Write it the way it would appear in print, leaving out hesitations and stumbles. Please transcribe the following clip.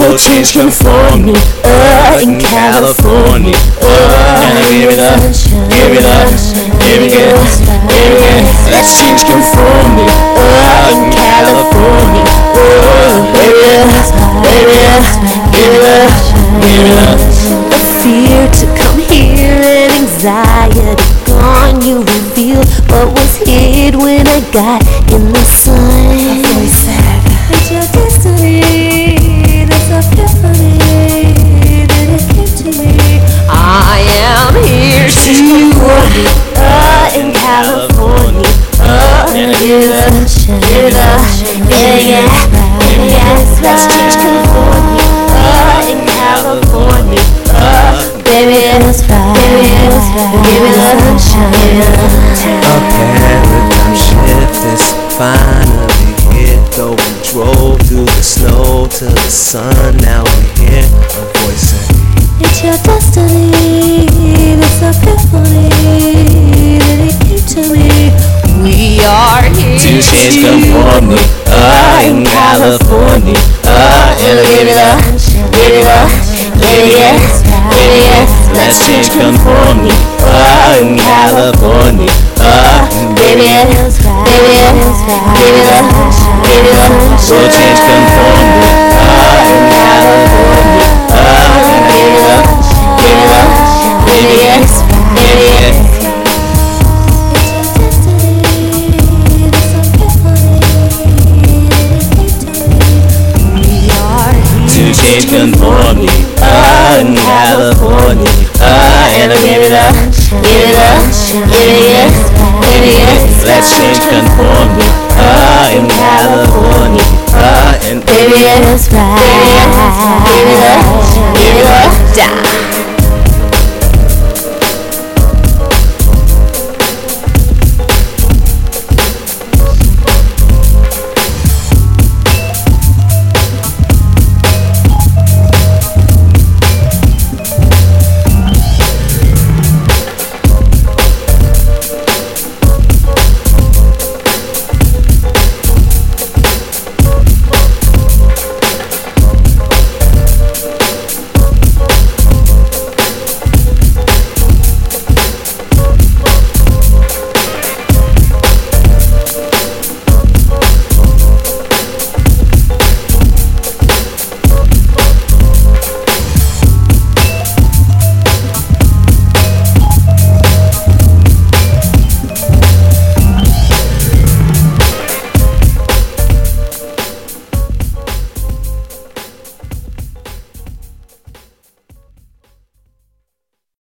So change conform me, in California. And give it up, give it up, give it again, give it again. Let's change conform me, in California. Baby, baby, give it up, give it up. The fear to come here and anxiety gone. You revealed what was hid when I got in the sun. It's your destiny, this epiphany that it came to me. I am here to in California. Give it up, yeah, yes, let's change California. In California. Baby, it's right. Give it up, A paradigm shift is finally here. Though we drove through the snow to the sun, now we hear a voice saying, it's your destiny, this epiphany that it came to me. We are here to change conformity, in California. And give it up, give it up, give it up, give it up. Let's change conformity, in California. Baby, baby, give it up, give it up. So change conformity, in California. Give it up, give it up, give it up, give it up. To change conformity, in California. And give it up, give it up, give it up, give it up. Let's change conformity, in California. And baby, it's right. give it up, give it up, Down.